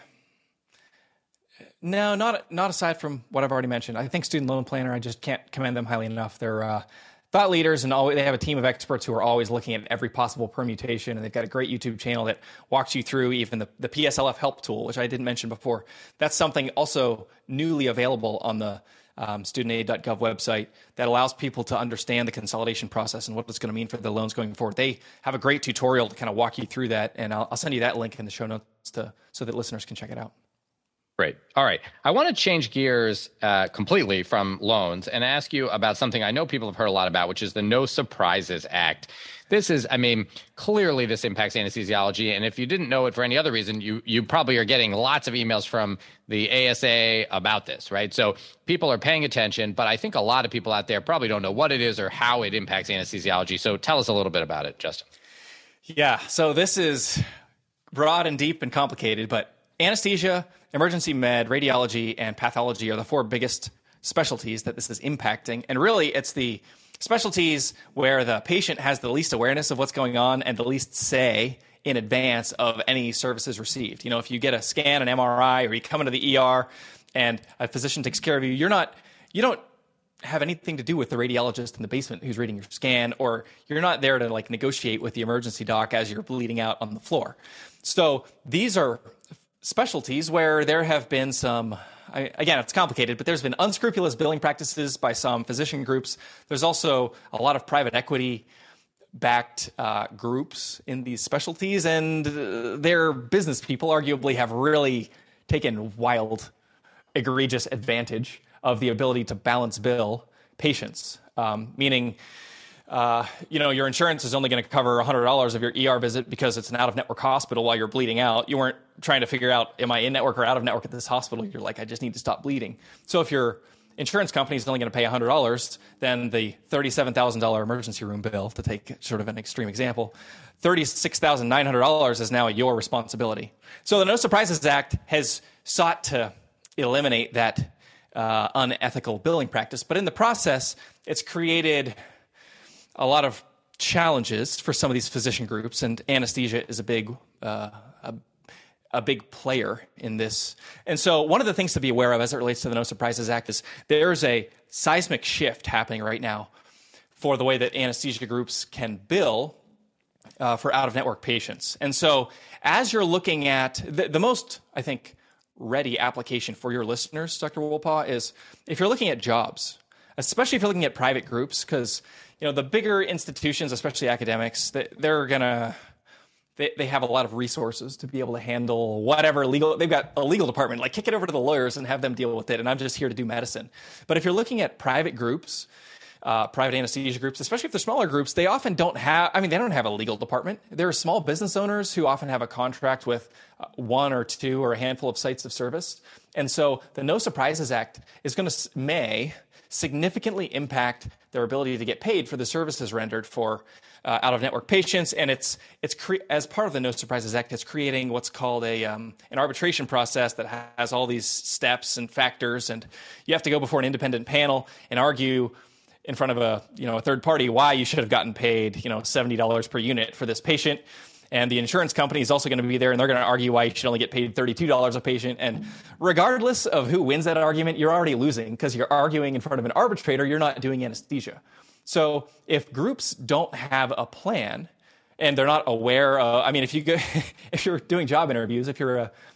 No, not not aside from what I've already mentioned. I think Student Loan Planner, I just can't commend them highly enough. They're uh, thought leaders, and always, they have a team of experts who are always looking at every possible permutation, and they've got a great YouTube channel that walks you through even the, the P S L F help tool, which I didn't mention before. That's something also newly available on the um, student aid dot gov website that allows people to understand the consolidation process and what it's going to mean for the loans going forward. They have a great tutorial to kind of walk you through that, and I'll, I'll send you that link in the show notes to, so that listeners can check it out. Great. All right. I want to change gears uh, completely from loans and ask you about something I know people have heard a lot about, which is the No Surprises Act. This is, I mean, clearly this impacts anesthesiology. And if you didn't know it for any other reason, you you probably are getting lots of emails from the A S A about this, right? So people are paying attention, but I think a lot of people out there probably don't know what it is or how it impacts anesthesiology. So tell us a little bit about it, Justin. Yeah. So this is broad and deep and complicated, but anesthesia, emergency med, radiology, and pathology are the four biggest specialties that this is impacting. And really, it's the specialties where the patient has the least awareness of what's going on and the least say in advance of any services received. You know, if you get a scan, an M R I, or you come into the E R and a physician takes care of you, you're not, you don't have anything to do with the radiologist in the basement who's reading your scan, or you're not there to like negotiate with the emergency doc as you're bleeding out on the floor. So these are specialties where there have been some, I, again, it's complicated, but there's been unscrupulous billing practices by some physician groups. There's also a lot of private equity backed uh, groups in these specialties, and uh, their business people arguably have really taken wild, egregious advantage of the ability to balance bill patients, um, meaning Uh, you know, your insurance is only going to cover one hundred dollars of your E R visit because it's an out-of-network hospital while you're bleeding out. You weren't trying to figure out, am I in-network or out-of-network at this hospital? You're like, I just need to stop bleeding. So if your insurance company is only going to pay one hundred dollars, then the thirty-seven thousand dollars emergency room bill, to take sort of an extreme example, thirty-six thousand nine hundred dollars is now your responsibility. So the No Surprises Act has sought to eliminate that uh, unethical billing practice. But in the process, it's created a lot of challenges for some of these physician groups, and anesthesia is a big uh, a, a big player in this. And so one of the things to be aware of as it relates to the No Surprises Act is there's a seismic shift happening right now for the way that anesthesia groups can bill uh, for out-of-network patients. And so as you're looking at the, the most, I think, ready application for your listeners, Doctor Wolpaw, is if you're looking at jobs, especially if you're looking at private groups, because you know, the bigger institutions, especially academics, they, they're going to, they, they have a lot of resources to be able to handle whatever legal, they've got a legal department, like kick it over to the lawyers and have them deal with it. And I'm just here to do medicine. But if you're looking at private groups, uh, private anesthesia groups, especially if they're smaller groups, they often don't have, I mean, they don't have a legal department. There are small business owners who often have a contract with uh, one or two or a handful of sites of service. And so the No Surprises Act is going to, may significantly impact their ability to get paid for the services rendered for uh, out-of-network patients. And it's it's cre- as part of the No Surprises Act, it's creating what's called a um, an arbitration process that has all these steps and factors, and you have to go before an independent panel and argue in front of a you know a third party why you should have gotten paid you know seventy dollars per unit for this patient. And the insurance company is also going to be there, and they're going to argue why you should only get paid thirty-two dollars a patient. And regardless of who wins that argument, you're already losing because you're arguing in front of an arbitrator. You're not doing anesthesia. So if groups don't have a plan and they're not aware of, I mean, if you go, if you're doing job interviews, if you're a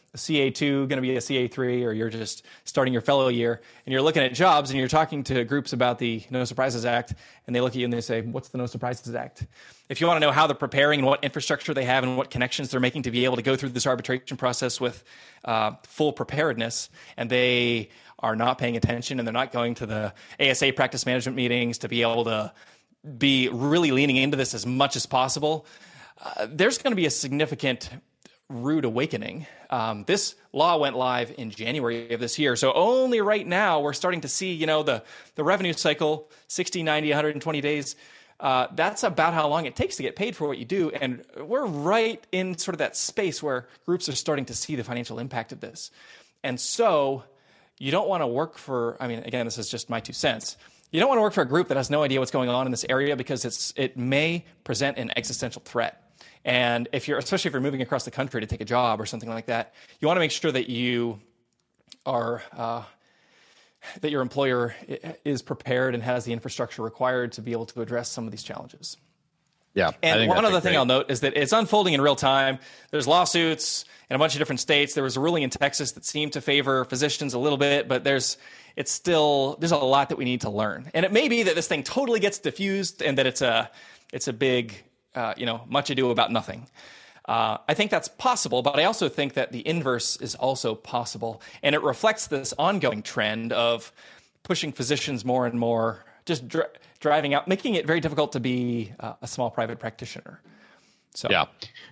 a C A two, going to be a C A three, or you're just starting your fellow year, and you're looking at jobs and you're talking to groups about the No Surprises Act, and they look at you and they say, what's the No Surprises Act? If you want to know how they're preparing and what infrastructure they have and what connections they're making to be able to go through this arbitration process with uh, full preparedness, and they are not paying attention and they're not going to the A S A practice management meetings to be able to be really leaning into this as much as possible, uh, there's going to be a significant rude awakening. Um, this law went live in January of this year. So only right now we're starting to see, you know, the, the revenue cycle, sixty, ninety, one hundred twenty days. Uh, that's about how long it takes to get paid for what you do. And we're right in sort of that space where groups are starting to see the financial impact of this. And so you don't want to work for, I mean, again, this is just my two cents. You don't want to work for a group that has no idea what's going on in this area, because it's it may present an existential threat. And if you're, especially if you're moving across the country to take a job or something like that, you want to make sure that you are, uh, that your employer is prepared and has the infrastructure required to be able to address some of these challenges. Yeah. And one other thing I'll note is that it's unfolding in real time. There's lawsuits in a bunch of different states. There was a ruling in Texas that seemed to favor physicians a little bit, but there's it's still there's a lot that we need to learn. And it may be that this thing totally gets diffused and that it's a it's a big uh, you know much ado about nothing. Uh, I think that's possible, but I also think that the inverse is also possible, and it reflects this ongoing trend of pushing physicians more and more, just dri- driving out, making it very difficult to be uh, a small private practitioner. So yeah.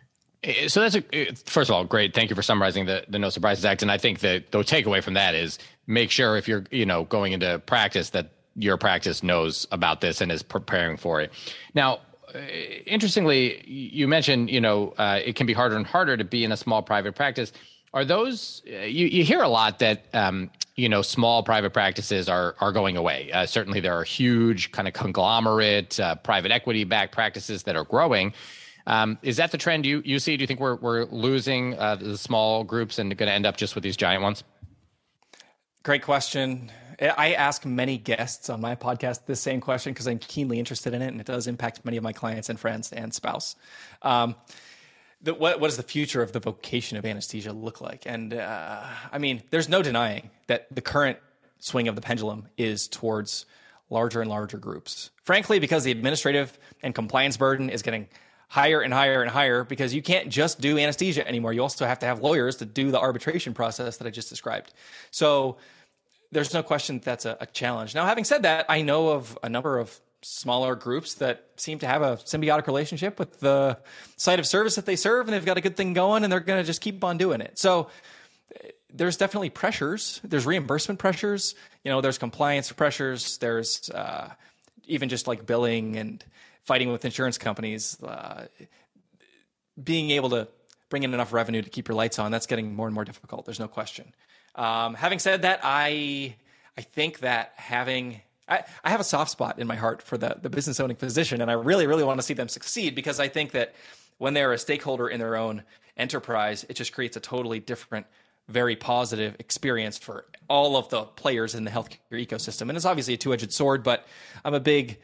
So that's a, first of all, great. Thank you for summarizing the, the No Surprises Act. And I think that the takeaway from that is make sure if you're, you know, going into practice that your practice knows about this and is preparing for it. Now, interestingly, you mentioned, you know, uh, it can be harder and harder to be in a small private practice. Are those, you, you hear a lot that, um, you know, small private practices are are going away. Uh, certainly there are huge kind of conglomerate uh, private equity backed practices that are growing. Um, is that the trend you, you see? Do you think we're we're losing uh, the small groups and going to end up just with these giant ones? Great question. I ask many guests on my podcast this same question because I'm keenly interested in it, and it does impact many of my clients and friends and spouse. Um, the, what, what does the future of the vocation of anesthesia look like? And uh, I mean, there's no denying that the current swing of the pendulum is towards larger and larger groups. Frankly, because the administrative and compliance burden is getting higher and higher and higher, because you can't just do anesthesia anymore. You also have to have lawyers to do the arbitration process that I just described. So there's no question that that's a, a challenge. Now, having said that, I know of a number of smaller groups that seem to have a symbiotic relationship with the site of service that they serve, and they've got a good thing going, and they're going to just keep on doing it. So there's definitely pressures. There's reimbursement pressures. You know, there's compliance pressures. There's uh, even just like billing and fighting with insurance companies. Uh, being able to bring in enough revenue to keep your lights on, that's getting more and more difficult. There's no question. Um, having said that, I I think that having I, I have a soft spot in my heart for the, the business owning physician, and I really, really want to see them succeed, because I think that when they're a stakeholder in their own enterprise, it just creates a totally different, very positive experience for all of the players in the healthcare ecosystem. And it's obviously a two-edged sword, but I'm a big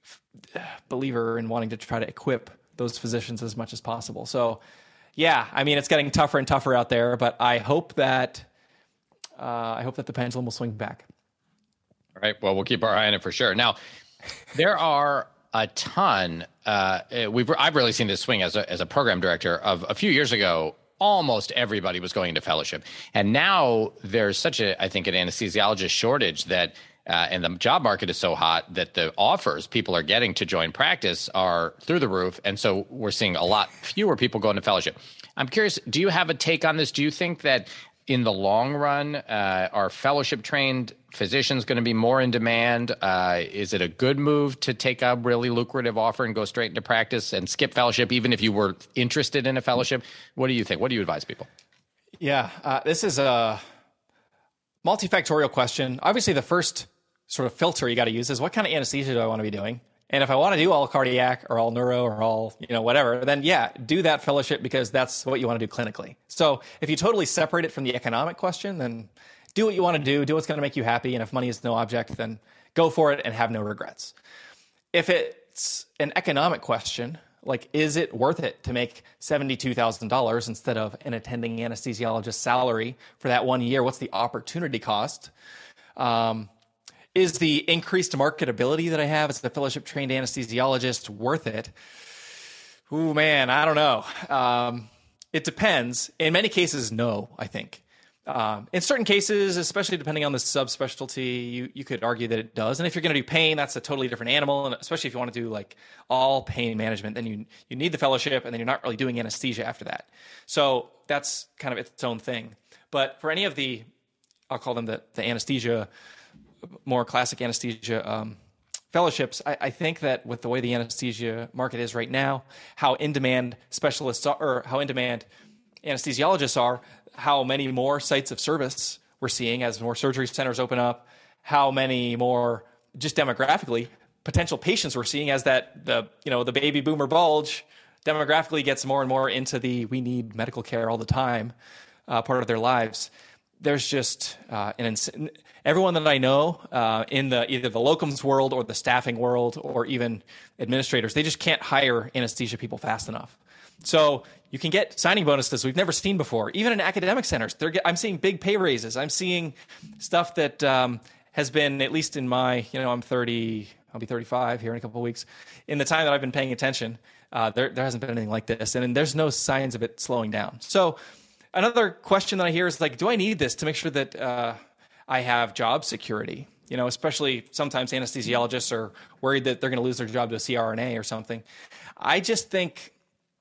believer in wanting to try to equip those physicians as much as possible. So yeah, I mean, it's getting tougher and tougher out there, but I hope that uh, I hope that the pendulum will swing back. All right. Well, we'll keep our eye on it for sure. Now, there are a ton. Uh, we've I've really seen this swing as a as a program director. Of a few years ago, almost everybody was going into fellowship, and now there's such a I think an anesthesiologist shortage that. Uh, and the job market is so hot that the offers people are getting to join practice are through the roof. And so we're seeing a lot fewer people go into fellowship. I'm curious, do you have a take on this? Do you think that in the long run, uh, are fellowship trained physicians going to be more in demand? Uh, is it a good move to take a really lucrative offer and go straight into practice and skip fellowship, even if you were interested in a fellowship? What do you think? What do you advise people? Yeah, uh, this is a multifactorial question. Obviously, the first sort of filter you got to use is what kind of anesthesia do I want to be doing? And if I want to do all cardiac or all neuro or all, you know, whatever, then yeah, do that fellowship because that's what you want to do clinically. So if you totally separate it from the economic question, then do what you want to do, do what's going to make you happy. And if money is no object, then go for it and have no regrets. If it's an economic question, Like, is it worth it to make seventy-two thousand dollars instead of an attending anesthesiologist salary for that one year? What's the opportunity cost? Um, is the increased marketability that I have as a fellowship trained anesthesiologist worth it? Ooh, man, I don't know. Um, it depends. In many cases, no, I think. Um, in certain cases, especially depending on the subspecialty, you, you could argue that it does. And if you're going to do pain, that's a totally different animal. And especially if you want to do like all pain management, then you you need the fellowship, and then you're not really doing anesthesia after that. So that's kind of its own thing. But for any of the, I'll call them the, the anesthesia, more classic anesthesia um, fellowships, I, I think that with the way the anesthesia market is right now, how in-demand specialists are, or how in-demand anesthesiologists are, how many more sites of service we're seeing as more surgery centers open up, how many more just demographically potential patients we're seeing as that the you know the baby boomer bulge demographically gets more and more into the we need medical care all the time uh, part of their lives. There's just uh, an ins- everyone that I know uh, in the either the locums world or the staffing world or even administrators, they just can't hire anesthesia people fast enough. So you can get signing bonuses we've never seen before. Even in academic centers, they're get, I'm seeing big pay raises. I'm seeing stuff that um, has been, at least in my, you know, I'm thirty, I'll be thirty-five here in a couple of weeks. In the time that I've been paying attention, uh, there, there hasn't been anything like this. And, and there's no signs of it slowing down. So another question that I hear is like, do I need this to make sure that uh, I have job security? You know, especially sometimes anesthesiologists are worried that they're going to lose their job to a C R N A or something. I just think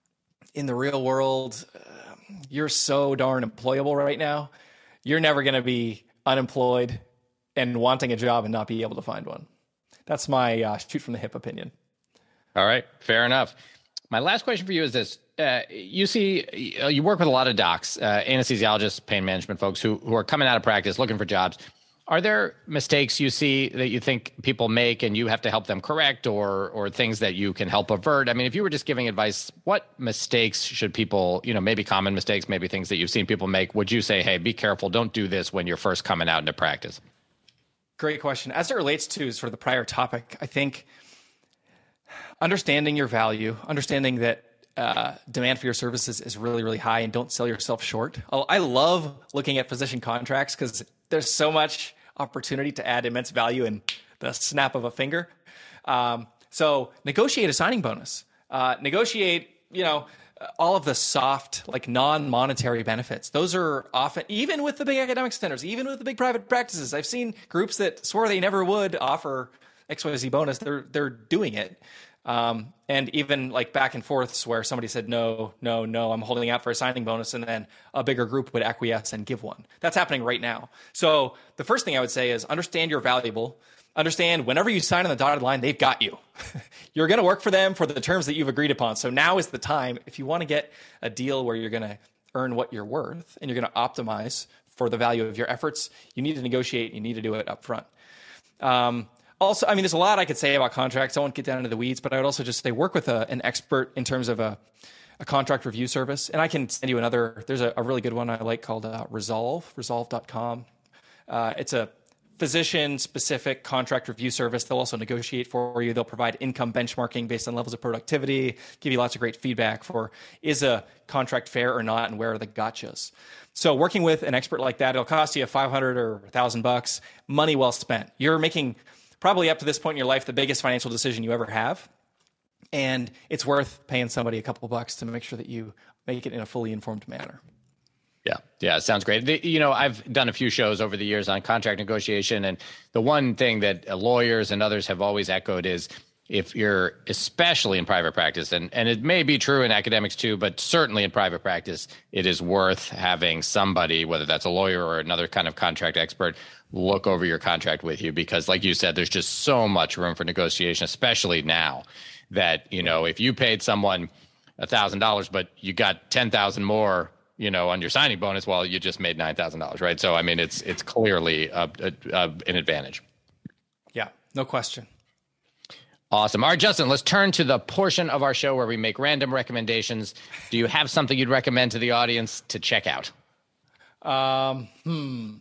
in the real world, uh, you're so darn employable right now. You're never going to be unemployed and wanting a job and not be able to find one. That's my uh, shoot from the hip opinion. All right. Fair enough. My last question for you is this. Uh, you see, you work with a lot of docs, uh, anesthesiologists, pain management folks who, who are coming out of practice looking for jobs. Are there mistakes you see that you think people make and you have to help them correct, or or things that you can help avert? I mean, if you were just giving advice, what mistakes should people, you know, maybe common mistakes, maybe things that you've seen people make, would you say, hey, be careful, don't do this when you're first coming out into practice? Great question. As it relates to sort of the prior topic, I think understanding your value, understanding that uh, demand for your services is really, really high, and don't sell yourself short. I love looking at physician contracts because there's so much opportunity to add immense value in the snap of a finger. Um, so negotiate a signing bonus. Uh, negotiate, you know, all of the soft, like non-monetary benefits. Those are often, even with the big academic centers, even with the big private practices, I've seen groups that swore they never would offer X Y Z bonus. They're they're doing it. Um, and even like back and forths where somebody said, no, no, no, I'm holding out for a signing bonus. And then a bigger group would acquiesce and give one. That's happening right now. So the first thing I would say is understand you're valuable. Understand whenever you sign on the dotted line, they've got you. You're going to work for them for the terms that you've agreed upon. So now is the time. If you want to get a deal where you're going to earn what you're worth and you're going to optimize for the value of your efforts, you need to negotiate. You need to do it up front. Um, Also, I mean, there's a lot I could say about contracts. I won't get down into the weeds, but I would also just say work with a, an expert in terms of a, a contract review service. And I can send you another. There's a, a really good one I like called uh, Resolve, resolve dot com. Uh, it's a physician-specific contract review service. They'll also negotiate for you. They'll provide income benchmarking based on levels of productivity, give you lots of great feedback for is a contract fair or not, and where are the gotchas. So working with an expert like that, it'll cost you five hundred or one thousand bucks, money well spent. You're making probably up to this point in your life, the biggest financial decision you ever have. And it's worth paying somebody a couple of bucks to make sure that you make it in a fully informed manner. Yeah. Yeah. It sounds great. The, you know, I've done a few shows over the years on contract negotiation. And the one thing that lawyers and others have always echoed is if you're, especially in private practice, and, and it may be true in academics too, but certainly in private practice, it is worth having somebody, whether that's a lawyer or another kind of contract expert, look over your contract with you, because like you said, there's just so much room for negotiation, especially now that, you know, if you paid someone a thousand dollars, but you got ten thousand more, you know, on your signing bonus, well, you just made nine thousand dollars, right? So, I mean, it's, it's clearly a, a, a, an advantage. Yeah, no question. Awesome. All right, Justin, let's turn to the portion of our show where we make random recommendations. Do you have something you'd recommend to the audience to check out? Um, hmm.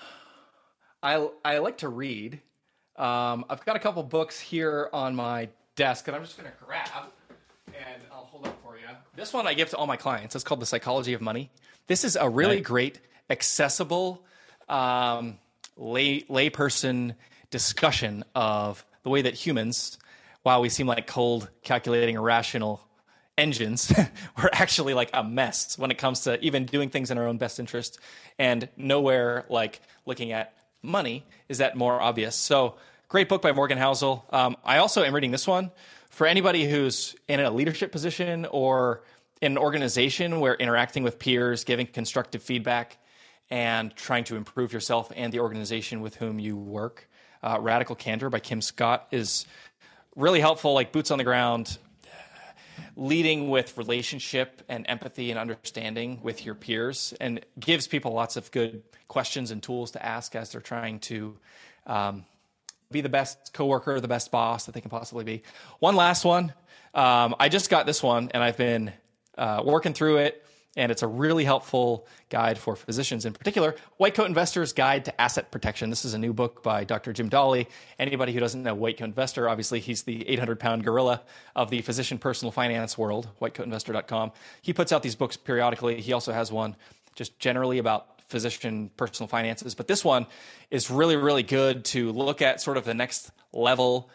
I I like to read. Um, I've got a couple books here on my desk, and I'm just going to grab, and I'll hold up for you. This one I give to all my clients. It's called The Psychology of Money. This is a really Right. great, accessible, um, lay layperson discussion of the way that humans, while we seem like cold, calculating, irrational engines, we're actually like a mess when it comes to even doing things in our own best interest. And nowhere like looking at money is that more obvious. So great book by Morgan Housel. Um, I also am reading this one for anybody who's in a leadership position or in an organization where interacting with peers, giving constructive feedback, and trying to improve yourself and the organization with whom you work. Uh, Radical Candor by Kim Scott is really helpful, like boots on the ground, leading with relationship and empathy and understanding with your peers, and gives people lots of good questions and tools to ask as they're trying to um, be the best coworker, the best boss that they can possibly be. One last one. Um, I just got this one, and I've been uh, working through it, and it's a really helpful guide for physicians in particular. White Coat Investor's Guide to Asset Protection. This is a new book by Doctor Jim Dawley. Anybody who doesn't know White Coat Investor, obviously he's the eight hundred pound gorilla of the physician personal finance world, white coat investor dot com. He puts out these books periodically. He also has one just generally about physician personal finances. But this one is really, really good to look at sort of the next level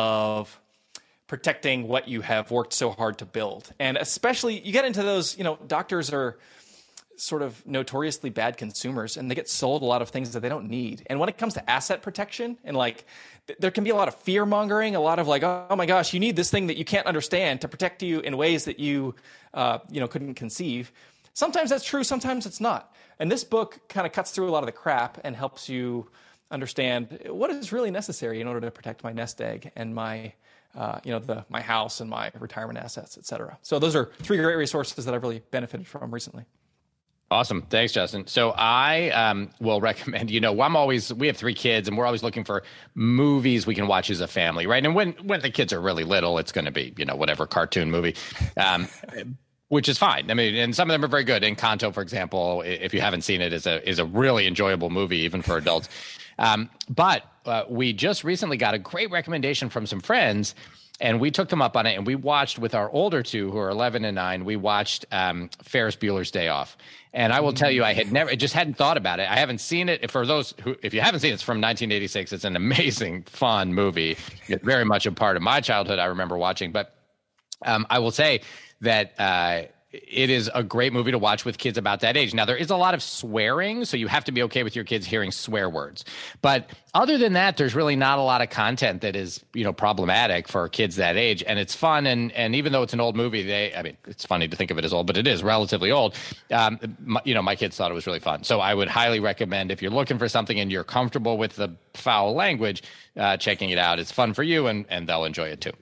of protecting what you have worked so hard to build. And especially you get into those, you know, doctors are sort of notoriously bad consumers, and they get sold a lot of things that they don't need. And when it comes to asset protection, and like th- there can be a lot of fear mongering, a lot of like, oh, oh my gosh, you need this thing that you can't understand to protect you in ways that you, uh, you know, couldn't conceive. Sometimes that's true, sometimes it's not. And this book kind of cuts through a lot of the crap and helps you understand what is really necessary in order to protect my nest egg and my Uh, you know, the my house and my retirement assets, et cetera. So those are three great resources that I've really benefited from recently. Awesome. Thanks, Justin. So I um, will recommend, you know, I'm always, we have three kids and we're always looking for movies we can watch as a family, right? And when, when the kids are really little, it's going to be, you know, whatever cartoon movie, um, which is fine. I mean, and some of them are very good. Encanto, for example, if you haven't seen it, is a, is a really enjoyable movie, even for adults. Um, but uh, we just recently got a great recommendation from some friends, and we took them up on it, and we watched with our older two, who are eleven and nine, we watched um, Ferris Bueller's Day Off. And I will tell you, I had never, I just hadn't thought about it. I haven't seen it. For those who, if you haven't seen it, it's from nineteen eighty-six. It's an amazing, fun movie. It's very much a part of my childhood. I remember watching, but um, I will say that uh, it is a great movie to watch with kids about that age. Now, there is a lot of swearing, so you have to be okay with your kids hearing swear words. But other than that, there's really not a lot of content that is, you know, problematic for kids that age. And it's fun. And and even though it's an old movie, they, I mean, it's funny to think of it as old, but it is relatively old. Um, my, you know, my kids thought it was really fun. So I would highly recommend, if you're looking for something and you're comfortable with the foul language, uh, checking it out. It's fun for you, and, and they'll enjoy it too.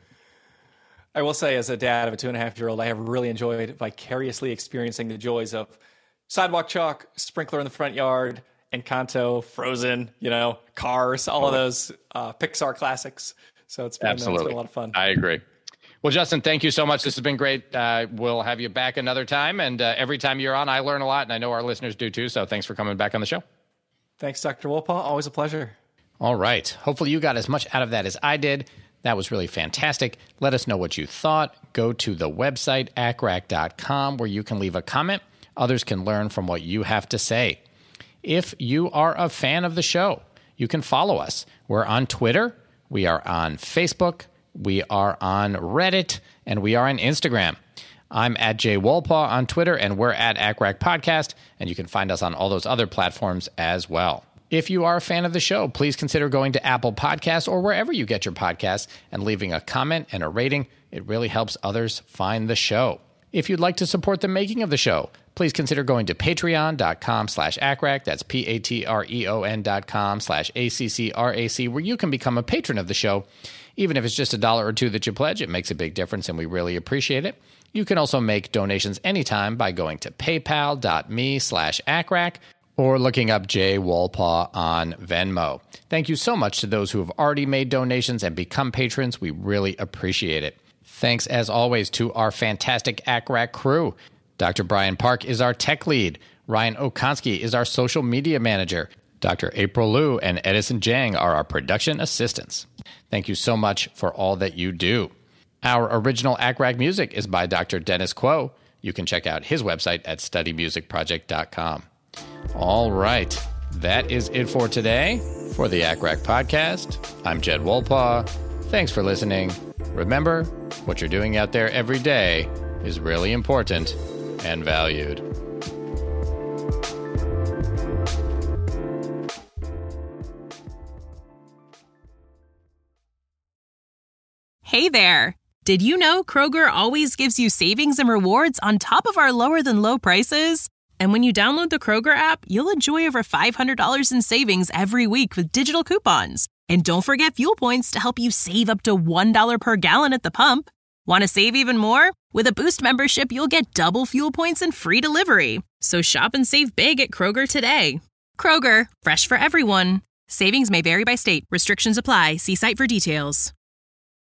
I will say, as a dad of a two and a half year old, I have really enjoyed vicariously experiencing the joys of sidewalk chalk, sprinkler in the front yard, Encanto, Frozen, you know, Cars, all of those uh, Pixar classics. So it's been, Absolutely. Uh, it's been a lot of fun. I agree. Well, Justin, thank you so much. This has been great. Uh, we'll have you back another time. And uh, every time you're on, I learn a lot, and I know our listeners do too. So thanks for coming back on the show. Thanks, Doctor Wolpaw. Always a pleasure. All right. Hopefully you got as much out of that as I did. That was really fantastic. Let us know what you thought. Go to the website, A C R A C dot com, where you can leave a comment. Others can learn from what you have to say. If you are a fan of the show, you can follow us. We're on Twitter. We are on Facebook. We are on Reddit. And we are on Instagram. I'm at Jay Wolpaw on Twitter, and we're at A C R A C Podcast. And you can find us on all those other platforms as well. If you are a fan of the show, please consider going to Apple Podcasts or wherever you get your podcasts and leaving a comment and a rating. It really helps others find the show. If you'd like to support the making of the show, please consider going to patreon.com slash ACRAC. That's P-A-T-R-E-O-N dot com slash A-C-C-R-A-C, where you can become a patron of the show. Even if it's just a dollar or two that you pledge, it makes a big difference, and we really appreciate it. You can also make donations anytime by going to paypal.me slash ACRAC. or looking up Jay Wolpaw on Venmo. Thank you so much to those who have already made donations and become patrons. We really appreciate it. Thanks, as always, to our fantastic A C R A C crew. Doctor Brian Park is our tech lead. Ryan Okonski is our social media manager. Doctor April Liu and Edison Jang are our production assistants. Thank you so much for all that you do. Our original A C R A C music is by Doctor Dennis Quo. You can check out his website at study music project dot com. All right, that is it for today. For the A C R A C podcast, I'm Jed Wolpaw. Thanks for listening. Remember, what you're doing out there every day is really important and valued. Hey there! Did you know Kroger always gives you savings and rewards on top of our lower than low prices? And when you download the Kroger app, you'll enjoy over five hundred dollars in savings every week with digital coupons. And don't forget fuel points to help you save up to one dollar per gallon at the pump. Want to save even more? With a Boost membership, you'll get double fuel points and free delivery. So shop and save big at Kroger today. Kroger, fresh for everyone. Savings may vary by state. Restrictions apply. See site for details.